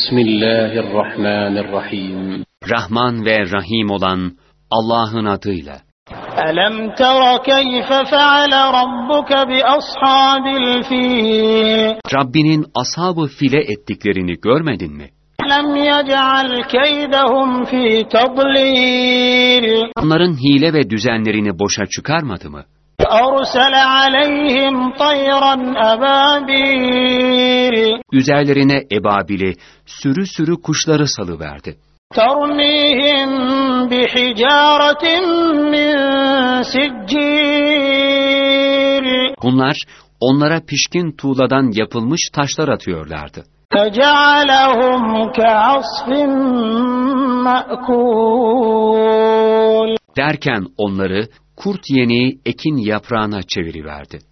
Bismillahirrahmanirrahim. Rahman ve Rahim olan Allah'ın adıyla. Alam tara keyfe feale rabbuke bi ashabil fil. Rabbinin ashab-ı file ettiklerini görmedin mi? Lem yec'al keydehum fi tadlil. Onların hile ve düzenlerini boşa çıkarmadı mı? Arsala aleyhim tayran ababil. Üzerlerine ebabili, sürü sürü kuşları salıverdi. Tarmihim bihicaretin min siccil. Bunlar onlara pişkin tuğladan yapılmış taşlar atıyorlardı. فَجَعَلَهُمْ كَعَصْفٍ مَأْكُولٍ. Derken onları kurt yeni ekin yaprağına çeviriverdi.